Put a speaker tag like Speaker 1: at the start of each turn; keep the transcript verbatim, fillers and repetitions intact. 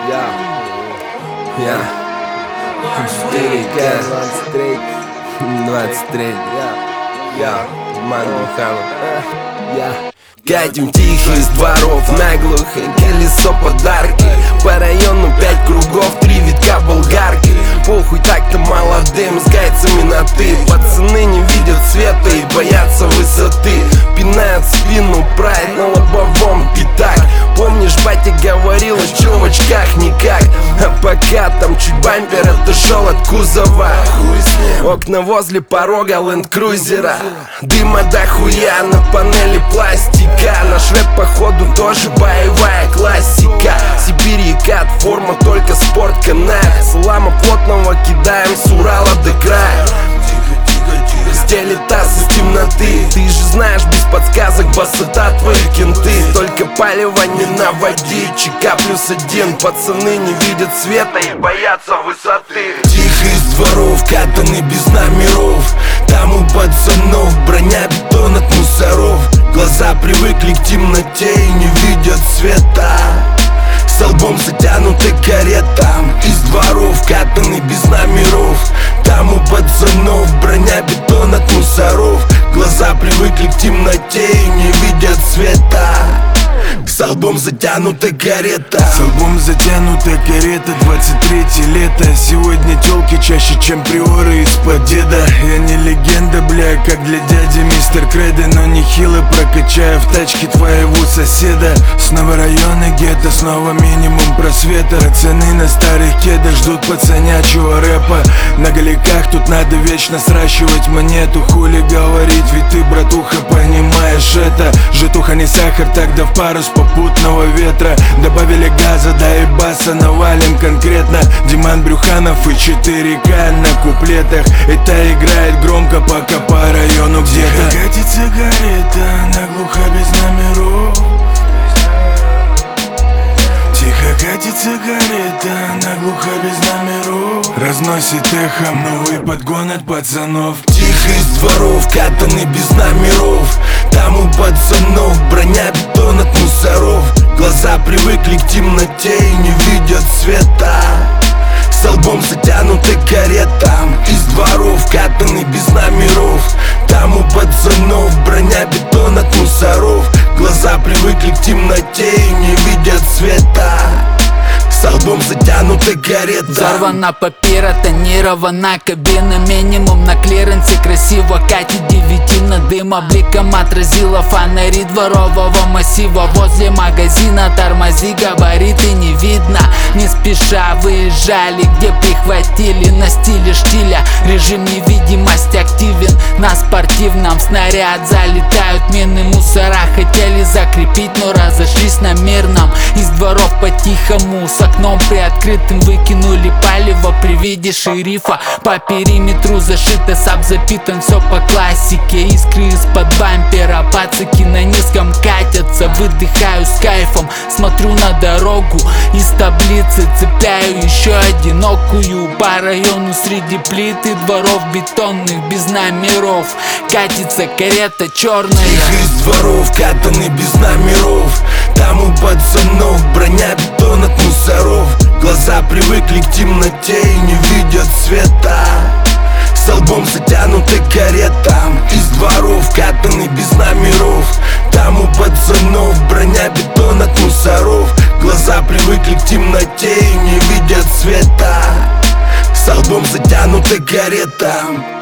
Speaker 1: Я, я, четыре К, двадцать три, двадцать три, я, я, Диман Брюханов, я. Катим тихо из дворов наглухо, колесо подарки. По району пять кругов, три витка болгарки. Похуй так-то молодым, с гайцами на ты. Пацаны не видят света и боятся высоты. Пинают спину прайд на лобовом пятак. Помнишь, батя говорил, а чё в очках никак. А пока там чуть бампер отошел от кузова. Окна возле порога ленд-крузера. Дыма дохуя на панели пластика. Наш рэп походу тоже боевая классика. Сибирь и кат, форма только спортканал. Салама плотного кидаем с Урала до края. Стелит таз из темноты. Ты же знаешь, без подсказок басота твои кенты. Только палево не наводи, ЧК плюс один. Пацаны не видят света и боятся высоты. Тихо из дворов, катаны без номеров. Там у пацанов броня, бетон от мусоров. Глаза привыкли к темноте и не видят света. С лбом затянуты каретам. Из дворов, катаны без номеров. Там у пацанов броня, бетон от мусоров. Глаза привыкли к темноте и не видят света. С лбом затянута карета.
Speaker 2: С лбом затянута карета. Двадцать третье лето. Сегодня тёлки чаще, чем приоры из-под деда. Я не легенда, бля, как для дяди мистер Кредо. Но нехило прокачаю в тачке твоего соседа. Снова районы гетто, снова минимум просвета. Пацаны на старых кедах ждут пацанячего рэпа. На голиках тут надо вечно сращивать монету. Хули говорить, ведь ты, братуха, понимаешь это. Житуха не сахар, тогда в пару с попутного ветра. Добавили газа, да и баса, навалим конкретно. Диман Брюханов и четыре К на куплетах. Это играет громко, пока по району где-то. Тихо катит сигарета, наглухо без номеров. Тихо катит сигарета, наглухо без номеров. Разносит эхом новый подгон от пацанов.
Speaker 1: Тихо из дворов, катаны без номеров. Там у пацанов броня, бетон от мусоров. Глаза привыкли к темноте и не видят света. С лбом затянуты каретам. Из дворов, катаны без номеров. Там у пацанов броня, бетон от мусоров. Глаза привыкли к темноте и не видят света. С лбом затянута карета.
Speaker 3: Взорвана папира, тонирована кабина. Минимум на клиренсе, красиво катит девятина. Дым обликом отразила фонари дворового массива. Возле магазина тормози, габариты не видно. Не спеша выезжали, где прихватили. На стиле штиля режим невидимости активен. На спортивном снаряд залетают мины. Мусора хотели закрепить, но разошлись на мирном. Из дворов по-тихому с окном приоткрытым выкинули палево при виде шерифа. По периметру зашито, саб запитан, все по классике. Искры из-под бампера, пацаки на низком катятся. Выдыхаю с кайфом, смотрю на дорогу. Из таблицы цепляю еще одинокую. По району среди плит и дворов бетонных без номеров катится карета черная.
Speaker 1: Тихо из дворов, катаны без номеров. Там у пацанов броня, бетон от мусоров. Глаза привыкли к темноте и не видят света. С лбом затянуты каретам. Из дворов, катаны без номеров. Там у пацанов броня, бетон от мусоров. Глаза привыкли к темноте и не видят света. С лбом затянуты каретам.